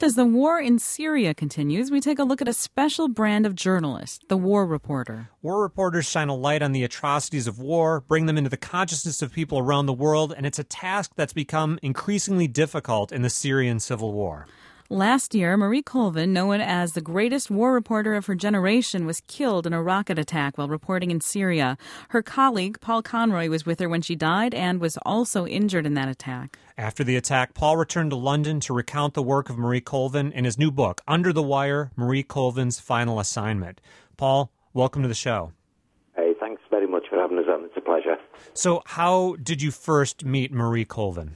as the war in Syria continues, we take a look at a special brand of journalist, the war reporter. War reporters shine a light on the atrocities of war, bring them into the consciousness of people around the world, and it's a task that's become increasingly difficult in the Syrian civil war. Last year, Marie Colvin, known as the greatest war reporter of her generation, was killed in a rocket attack while reporting in Syria. Her colleague, Paul Conroy, was with her when she died and was also injured in that attack. After the attack, Paul returned to London to recount the work of Marie Colvin in his new book, Under the Wire, Marie Colvin's Final Assignment. Paul, welcome to the show. Hey, thanks very much for having us on. It's a pleasure. So how did you first meet Marie Colvin?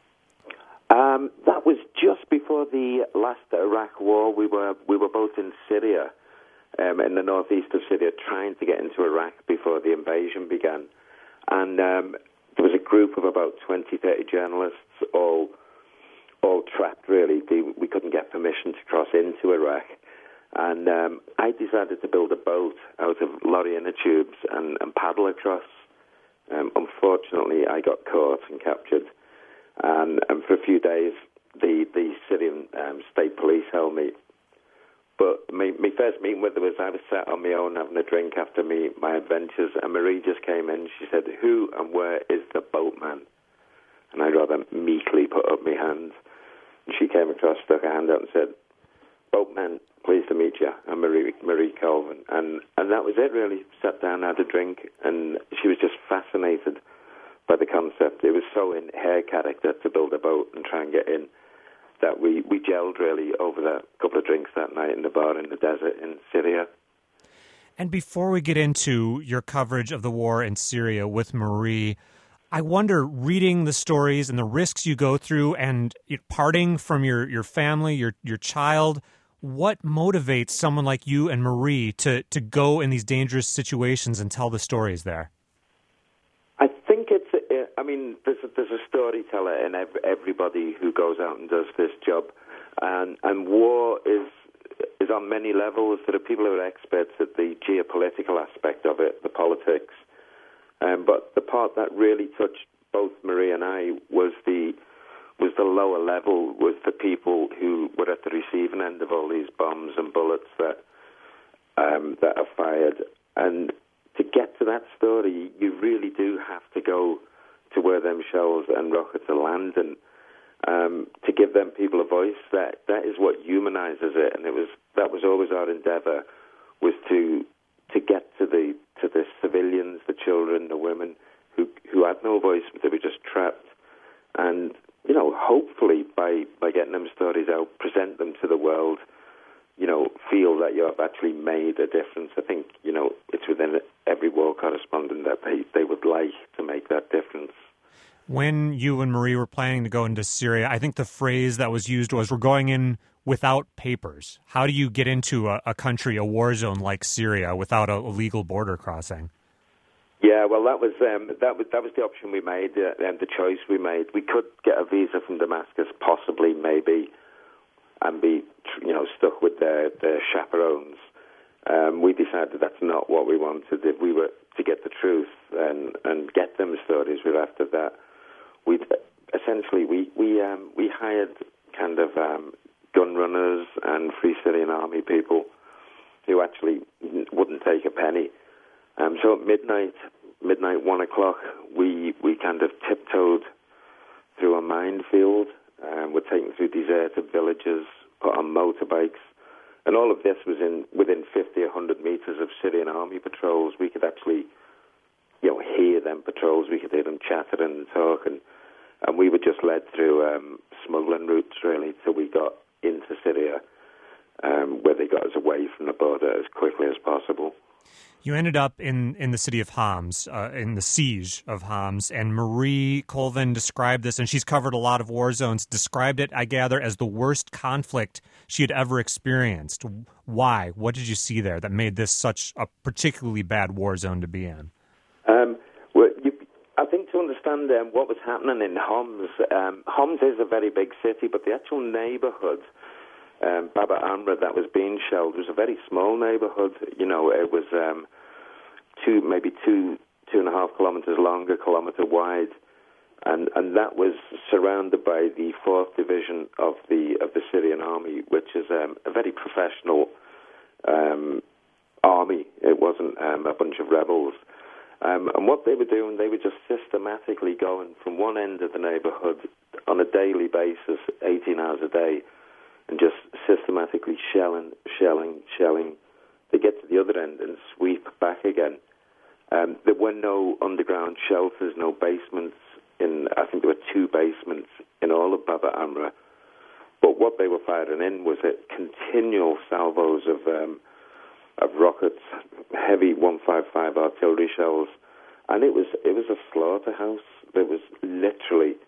That was just before the last Iraq war. We were both in Syria, in the northeast of Syria, trying to get into Iraq before the invasion began. And there was a group of about 20, 30 journalists, all trapped, really. We couldn't get permission to cross into Iraq. And I decided to build a boat out of lorry inner tubes and paddle across. Unfortunately, I got caught and captured. And for a few days, the Syrian state police held me. But my first meeting with her was I was sat on my own having a drink after my adventures, and Marie just came in. She said, "Who and where is the boatman?" And I rather meekly put up my hand. And she came across, stuck her hand out and said, "Boatman, pleased to meet you. I'm Marie Colvin." And that was it, really. Sat down, had a drink, and she was just fascinated by the concept. It was so in her character to build a boat and try and get in that we gelled, really, over the couple of drinks that night in the bar in the desert in Syria. And before we get into your coverage of the war in Syria with Marie, I wonder, reading the stories and the risks you go through and parting from your family, your child, what motivates someone like you and Marie to go in these dangerous situations and tell the stories there? I think there's a storyteller in everybody who goes out and does this job, and war is on many levels. There are people who are experts at the geopolitical aspect of it, the politics, but the part that really touched both Marie and I was the lower level, was the people who were at the receiving end of all these bombs and bullets that are fired. And to get to that story, you really do have to go to where them shells and rockets are land, and to give them people a voice. That is what humanizes it, and that was always our endeavor, was to get to the civilians, the children, the women who had no voice, but they were just trapped, and hopefully by getting them stories out, present them to the world, feel that you have actually made a difference. I think, it's within every war correspondent that they would like to make that difference. When you and Marie were planning to go into Syria, I think the phrase that was used was, "We're going in without papers." How do you get into a country, a war zone like Syria, without a legal border crossing? Yeah, well, that was the option we made, and the choice we made. We could get a visa from Damascus, possibly, maybe, and be, stuck with their chaperones. We decided that's not what we wanted. If we were to get the truth and get them stories, we're after that. We hired kind of gun runners and Free Syrian Army people who actually wouldn't take a penny. So at midnight, 1 o'clock, we kind of tiptoed through a minefield. We're taken through deserted villages, put on motorbikes, and all of this was within 50, 100 meters of Syrian army patrols. We could actually, hear them patrols. We could hear them chattering and talking, and we were just led through smuggling routes, really, till we got into Syria, where they got us away from the border as quickly as possible. You ended up in the city of Homs, in the siege of Homs, and Marie Colvin described this, and she's covered a lot of war zones, described it, I gather, as the worst conflict she had ever experienced. Why? What did you see there that made this such a particularly bad war zone to be in? I think to understand what was happening in Homs, Homs is a very big city, but the actual neighborhood, Bab al-Amra, that was being shelled, was a very small neighborhood. It was maybe 2.5 kilometers long, a kilometer wide, and that was surrounded by the 4th Division of the Syrian army, which is a very professional army. It wasn't a bunch of rebels. And what they were doing, they were just systematically going from one end of the neighborhood on a daily basis, 18 hours a day, and just systematically shelling. They get to the other end and sweep back again. There were no underground shelters, no basements. I think there were 2 basements in all of Bab al-Amra. But what they were firing in was a continual salvos of rockets, heavy 155 artillery shells, and it was a slaughterhouse. There was literally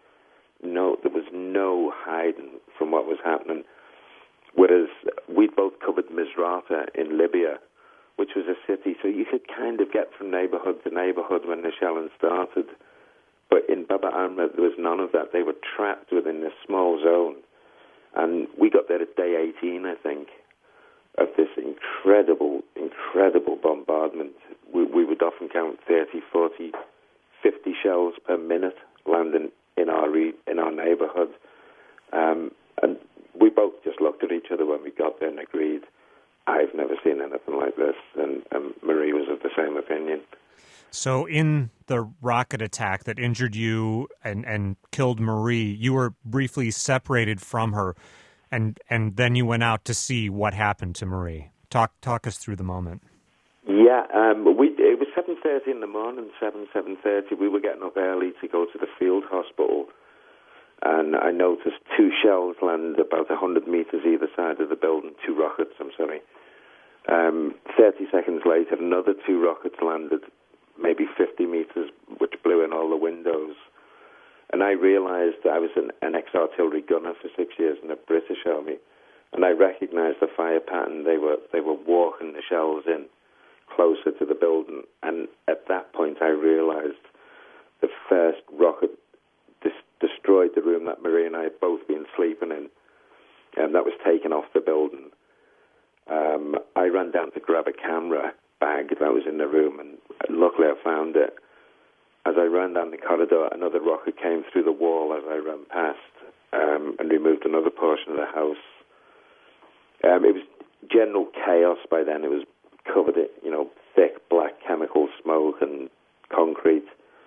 no hiding from what was happening. Whereas we'd both covered Misrata in Libya, which was a city, so you could kind of get from neighborhood to neighborhood when the shelling started. But in Bab al-Amra, there was none of that. They were trapped within this small zone. And we got there at day 18, I think, of this incredible bombardment. We would often count 30, 40, 50 shells per minute landing in our neighborhood. And we both just looked at each other when we got there and agreed, I've never seen anything like this. And Marie was of the same opinion. So in the rocket attack that injured you and killed Marie, you were briefly separated from her, and then you went out to see what happened to Marie. Talk us through the moment. Yeah, it was 7:30 in the morning, 7:30. We were getting up early to go to the field hospital, and I noticed 2 shells land about 100 meters either side of the building, 2 rockets, I'm sorry. 30 seconds later, another 2 rockets landed, maybe 50 meters, which blew in all the windows. And I realized I was an ex-artillery gunner for 6 years in the British Army, and I recognized the fire pattern. They were walking the shells in closer to the building, and at that point I realized the first rocket destroyed the room that Marie and I had both been sleeping in, and that was taken off the building. I ran down to grab a camera bag that was in the room, and luckily I found it. As I ran down the corridor, another rocket came through the wall as I ran past and removed another portion of the house. It was general chaos by then. It was covered in, thick black chemical smoke and concrete.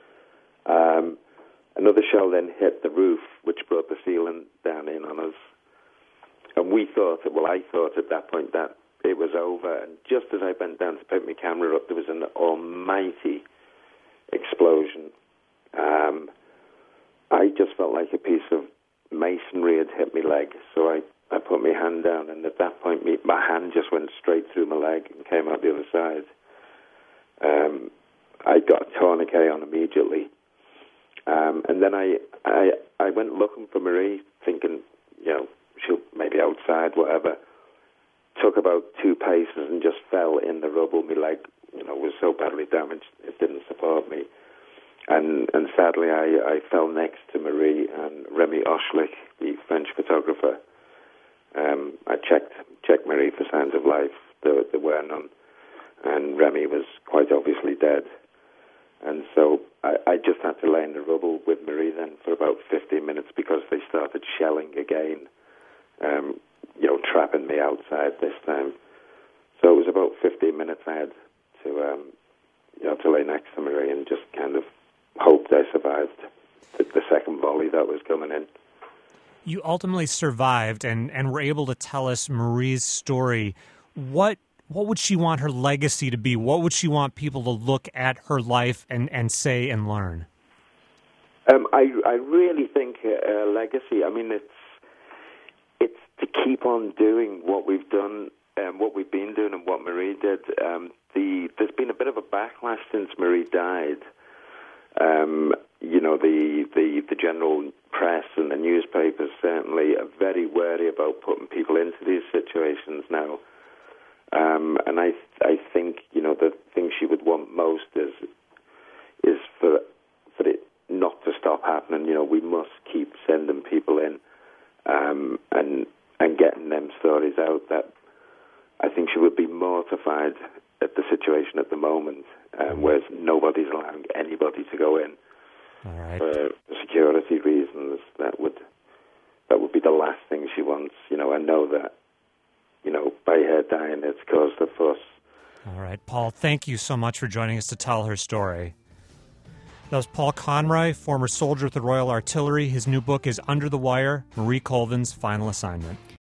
Another shell then hit the roof, which brought the ceiling down in on us. And I thought at that point that it was over. And just as I bent down to pick my camera up, there was an almighty explosion. I just felt like a piece of masonry had hit my leg. So I put my hand down, and at that point, my hand just went straight through my leg and came out the other side. I got a tourniquet on immediately. And then I went looking for Marie, thinking, she'll maybe outside, whatever. Took about 2 paces and just fell in the rubble. My leg, was so badly damaged, it didn't support me. And sadly, I fell next to Marie and Remy Oshlich, the French photographer. I checked Marie for signs of life. There were none. And Remy was quite obviously dead. And so I just had to lay in the rubble with Marie then for about 15 minutes because they started shelling again, trapping me outside this time. So it was about 15 minutes I had to lay next to Marie and just kind of hoped I survived the second volley that was coming in. You ultimately survived and were able to tell us Marie's story. What would she want her legacy to be? What would she want people to look at her life and say and learn? I really think legacy. I mean, it's to keep on doing what we've done, what we've been doing, and what Marie did. There's been a bit of a backlash since Marie died. The general press and the newspapers certainly are very wary about putting people into these situations now. And I think, the thing she would want most is for it not to stop happening. We must keep sending people in and getting them stories out. That I think she would be mortified at the situation at the moment, whereas nobody's allowing anybody to go in. All right. For security reasons, that would be the last thing she wants. I know that, by her dying, it's caused a fuss. All right. Paul, thank you so much for joining us to tell her story. That was Paul Conroy, former soldier with the Royal Artillery. His new book is Under the Wire, Marie Colvin's Final Assignment.